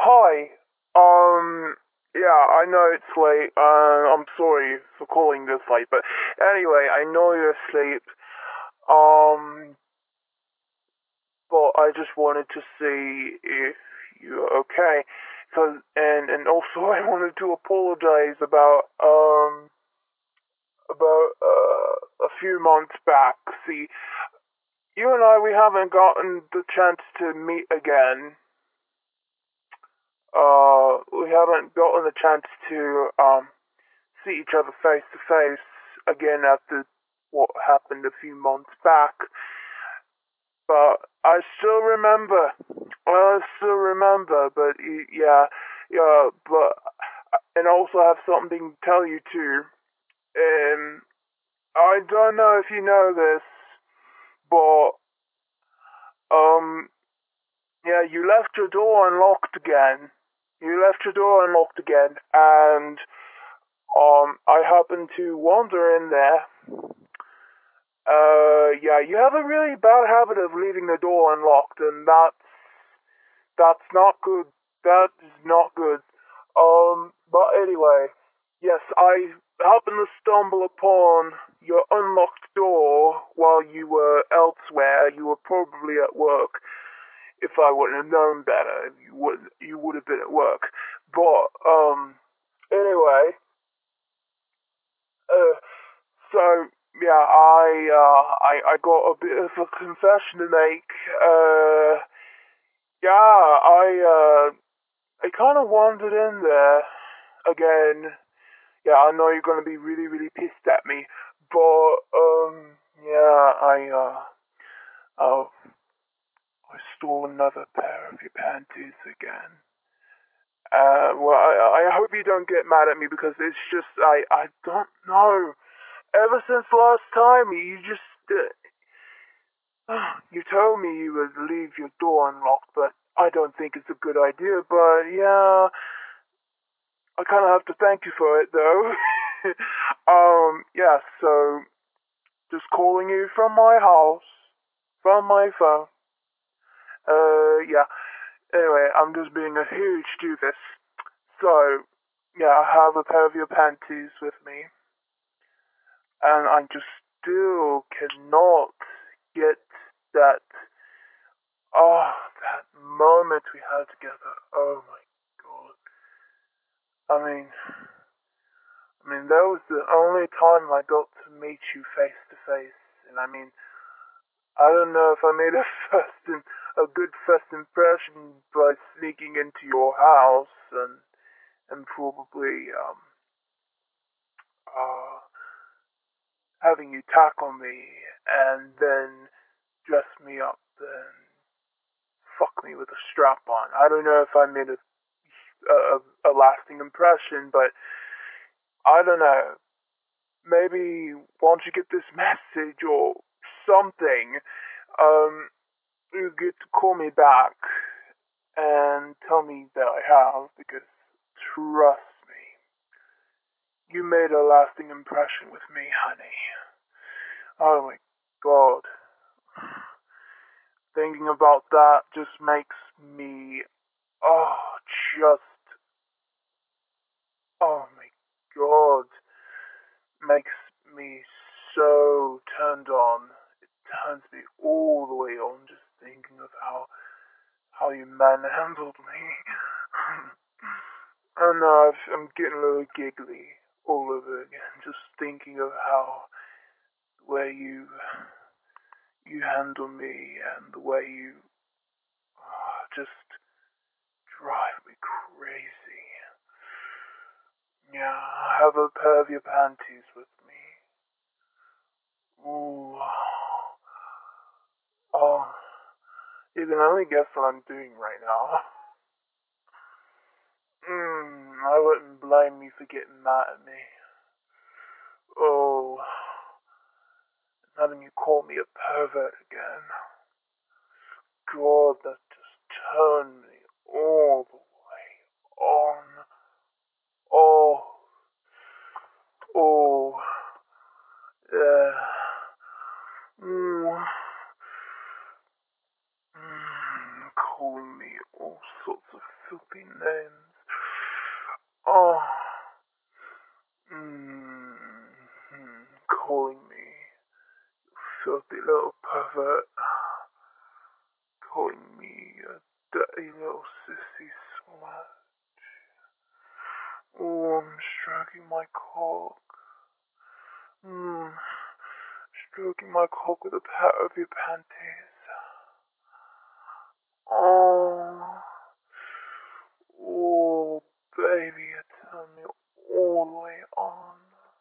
Hi. Yeah, I know it's late. I'm sorry for calling this late, but anyway, I know you're asleep. Um, but I just wanted to see if you're okay. And also I wanted to apologize about a few months back. See, you and I, we haven't gotten the chance to meet again. We haven't gotten the chance to, see each other face to face again after what happened a few months back. But I still remember. I still remember, but yeah, but, and also have something to tell you too. Um, I don't know if you know this, but, um, yeah, you left your door unlocked again. You left your door unlocked again, and I happened to wander in there. Yeah, you have a really bad habit of leaving the door unlocked, and that's not good. That is not good. But anyway, yes, I happened to stumble upon your unlocked door while you were elsewhere. You were probably at work. If I wouldn't have known better, you would have been at work. But anyway, uh, so yeah, I got a bit of a confession to make. Yeah, I kind of wandered in there again. Yeah, I know you're gonna be really really pissed at me, but yeah, I stole another pair of your panties again. Well, I hope you don't get mad at me because it's just I don't know. Ever since last time, you just you told me you would leave your door unlocked, but I don't think it's a good idea. But yeah, I kind of have to thank you for it though. Yeah. So just calling you from my house, from my phone. Yeah. Anyway, I'm just being a huge doofus. So yeah, I have a pair of your panties with me, and I just still cannot get that. Oh, that moment we had together. Oh my god. I mean, that was the only time I got to meet you face to face, and I don't know if I made a good first impression by sneaking into your house and probably uh having you tackle me and then dress me up and fuck me with a strap on. I don't know if I made a lasting impression, but I don't know. Maybe once you get this message or something, um, you get to call me back and tell me that I have, because trust me, you made a lasting impression with me, honey. Oh my god. Thinking about that just makes me, oh, just, oh my god. Makes me so turned on. It turns me all the way on just thinking of how you manhandled me. And I'm getting a little giggly all over again, just thinking of how the way you handle me and the way you just drive me crazy. Yeah, I have a pair of your panties with me. Ooh. Oh, you can only guess what I'm doing right now. I wouldn't blame you for getting mad at me. Oh, having you call me a pervert again. God, that just turned me all the way on. Oh, oh, yeah. Mm, calling me all sorts of filthy a little sissy slut. Oh, I'm stroking my cock. Stroking my cock with a pair of your panties. Oh, oh, baby, you turn me all the way on.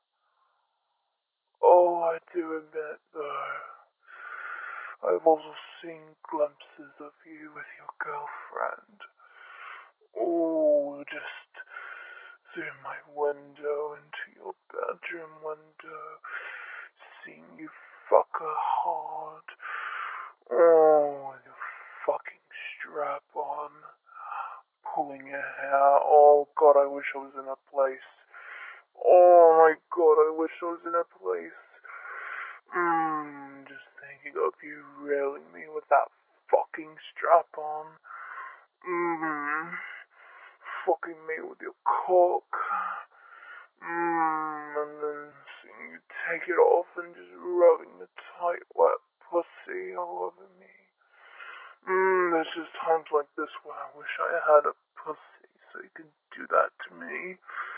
Oh, I do admit, though, I've also seen glimpses of you with your girlfriend. Oh, just through my window into your bedroom window, seeing you fuck her hard. Oh, with your fucking strap on, pulling your hair. Oh god, I wish I was in a place. Oh my god, I wish I was in a place. Just thinking of you railing me with that fucking strap on. Fucking me with your cock. And then seeing you take it off and just rubbing the tight, wet pussy all over me. There's just times like this where I wish I had a pussy so you could do that to me.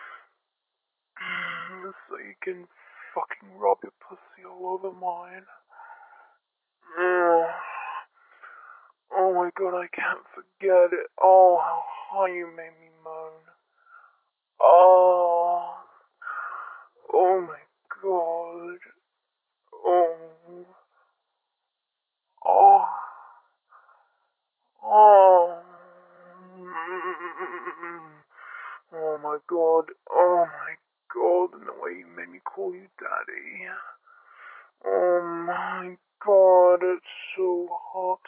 So you can fucking rub your pussy all over mine. Oh my god, I can't forget it. Oh, how high you made me moan. Oh, oh my god. Oh, oh, oh. Oh my god, oh my god, and the way you made me call you daddy. Oh my god, it's so hot.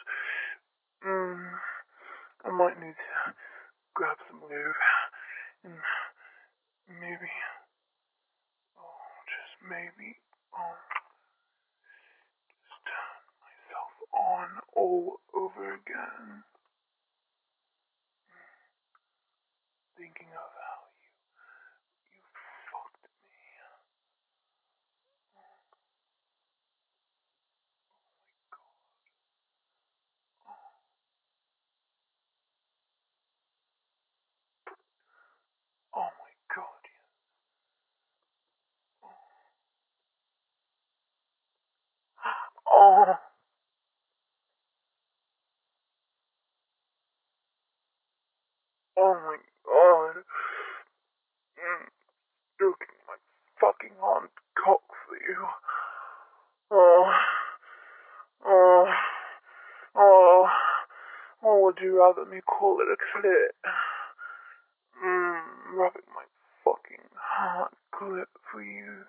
I might need to grab some lube and maybe, oh, just maybe, just turn myself on all over again. Thinking of how you fucked me. Oh my god, yes. Oh, oh my god. Stroking my fucking hard cock for you. Oh, oh, oh. Or would you rather me call it a clit? Rubbing my fucking hard clit for you.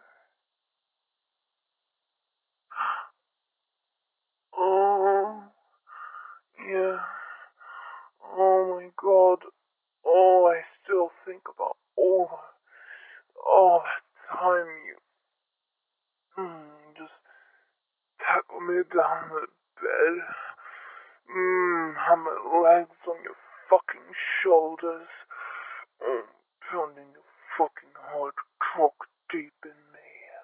Oh, yeah. Oh my god. Oh, I still think about all that time you, just tackle me down the bed. Have my legs on your fucking shoulders. Pounding your fucking hard cock deep in me.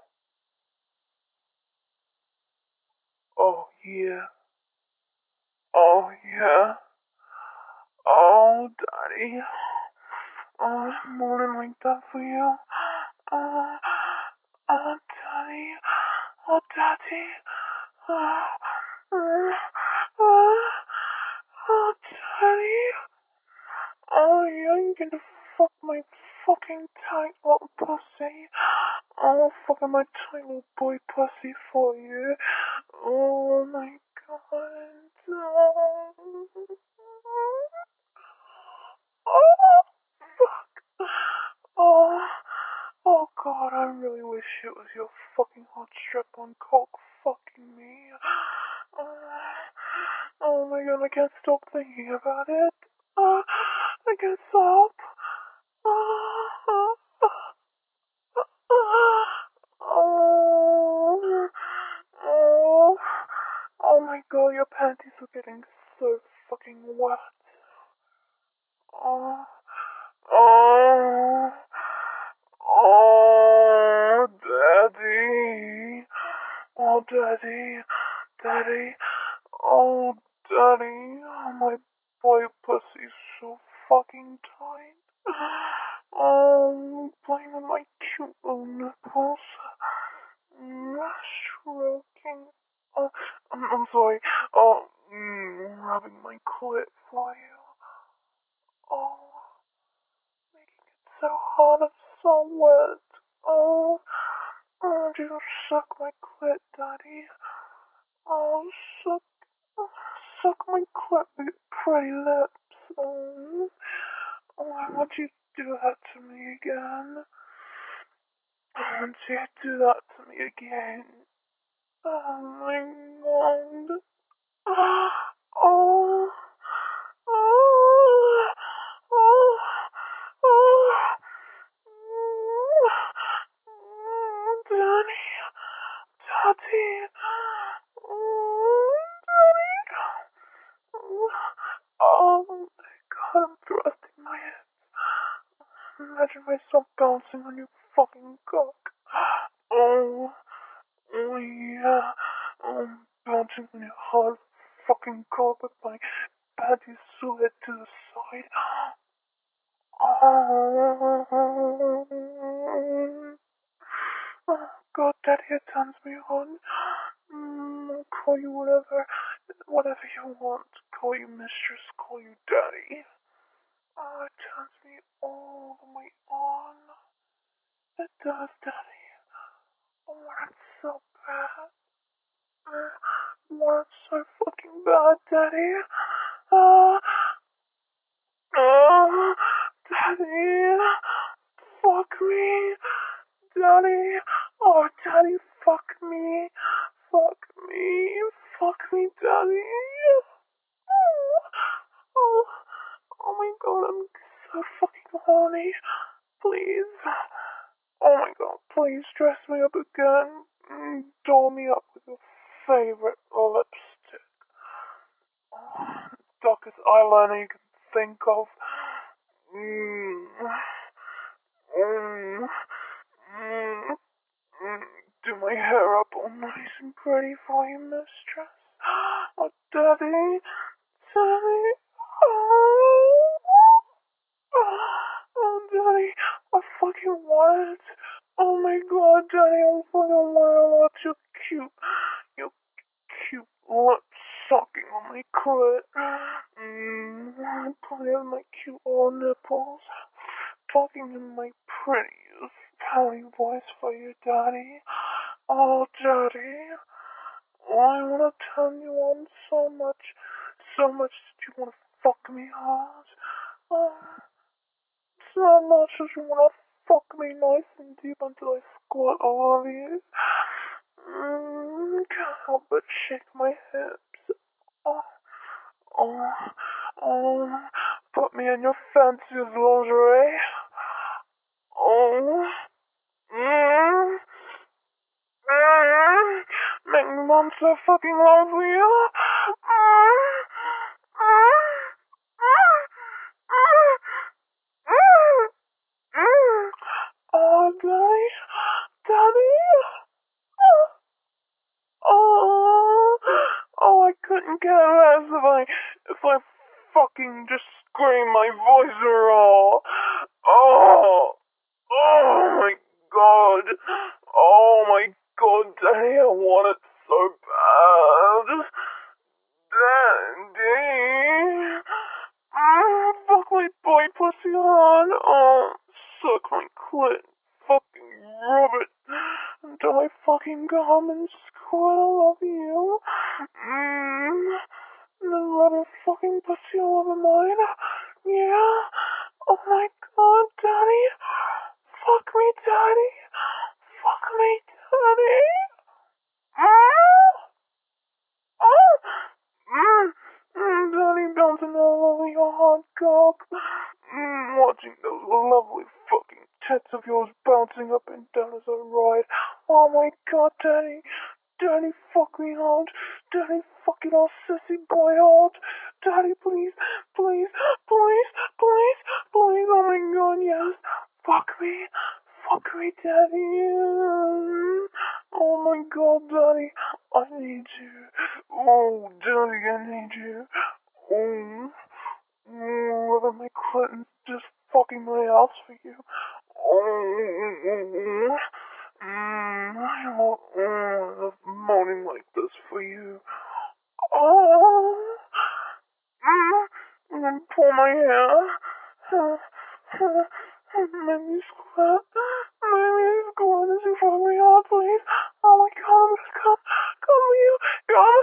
Oh yeah. Oh yeah. Oh daddy. Oh, I'm moaning like that for you. Oh, oh daddy. Oh daddy. Oh, oh, oh, oh daddy. Oh, yeah, you can fuck my fucking tight little pussy. Oh, fucking my tight little boy pussy for you. Oh my god. Oh, fuck. Oh, oh god, I really wish it was your fucking hot strap-on cock fucking me. Oh my god, I can't stop thinking about it. I can't stop. Oh, oh, oh my god, your panties are getting so fucking wet. Oh, oh, oh, daddy. Oh, daddy, daddy. Oh, daddy. Oh, my boy pussy hard, it's so wet. Oh, oh, do suck my clit, Daddy. Oh, suck my clit with your pretty lips. Oh, why would you do that to me again? Why would you do that to me again? Oh my god. Oh, oh, oh, oh. Daddy, Daddy, Daddy. Oh my god, I'm thrusting my hips. Imagine myself bouncing on your fucking cock. Oh, oh yeah. Bouncing on your hard fucking cock with my patty slid to the side. Oh. God, Daddy, it turns me on. I'll call you whatever you want. Call you mistress, call you Daddy. Oh, it turns me all the way on. It does, Daddy. I want it so bad. I want it so fucking bad, Daddy. Oh, oh, Daddy. Fuck me. Daddy. Oh, Daddy, fuck me. Fuck me. Fuck me, Daddy. Oh, oh my god, I'm so fucking horny. Please. Oh my god, please dress me up again. Doll me up with your favorite lipstick. Oh, darkest eyeliner you can think of. Mm, mm, mm. Do my hair up all nice and pretty for you, mistress. Oh, Daddy, Daddy. Oh, oh, Daddy, I fucking want it. Oh my god, Daddy, I fucking want your your cute lips sucking on my clit. Playing with my cute little nipples. Talking in my prettiest pouty voice for you, Daddy. Oh, Daddy. Oh, I want to turn you on so much that you want to fuck me hard. Oh, so much that you want to fuck me nice and deep until I squirt all over you. Can't help but shake my hips. Oh, oh, oh, put me in your fanciest lingerie. Oh, mm, make me want so fucking love you. Oh, Daddy, Daddy. Oh, oh, I couldn't care less if I fucking just scream my voice raw. Oh, oh my god. Oh my god, Daddy, I want it so bad. Daddy. Fuck my boy pussy on. Oh, suck my clit. Fucking rub it until I fucking come and squirt all over you. And then rub your fucking pussy all over mine. Yeah. Oh my god, Daddy. Fuck me, Daddy. Fuck me, Daddy. Ah! Oh! Daddy bouncing all over your hot cock. Watching those lovely fucking tits of yours bouncing up and down as I ride. Oh my god, Daddy. Daddy, fuck me hard. Daddy, fuck it all sissy boy hard. Daddy, please, please, please, please, please. Oh my god, yes. Fuck me. Fuck me, Daddy. Oh my god, Daddy. I need you. Oh, Daddy, I need you. Oh, whether my clinton's just fucking my ass for you. Oh, I love moaning like this for you. Oh, and then pull my hair. Maybe squirt. Maybe squirt as you fuck me hard, please. Oh my god, I'm gonna come. Come here. Come.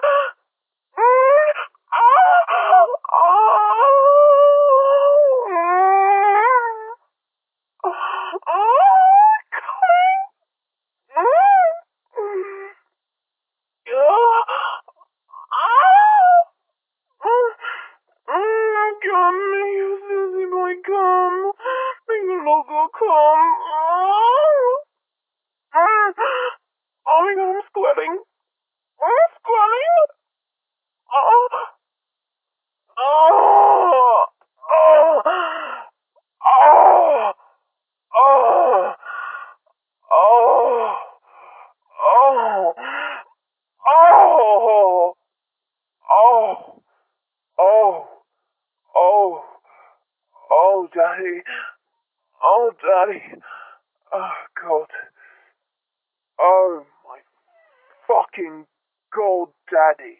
Come, you silly boy, come. Make the logo come. Oh my god, I'm squirting. I'm squirting. Oh, oh, oh, oh, oh, oh, oh, oh, oh, oh, oh, oh, daddy, oh, daddy, oh, God, oh, my fucking God, daddy,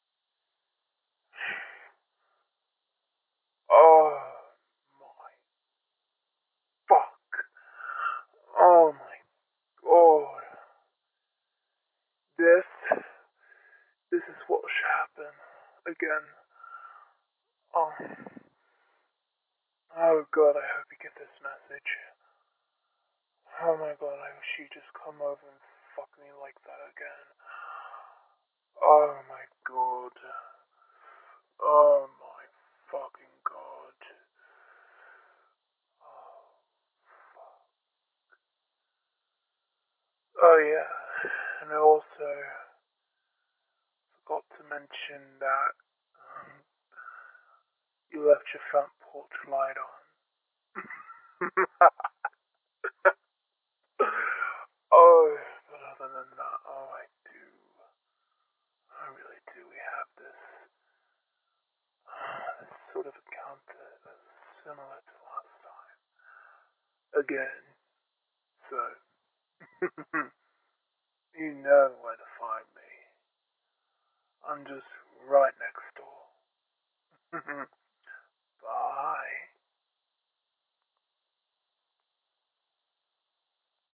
oh, my fuck, oh, my God, this is what should happen, again, oh, oh, God, I hope you get this message. Oh my god, I wish she'd just come over and fuck me like that again. Oh my god. Oh my fucking god. Oh yeah, and I also forgot to mention that you left your front porch light on. Oh, but other than that, oh I do. I really do. We have this sort of encounter that's similar to last time. Again. So, you know where to find me. I'm just right next door.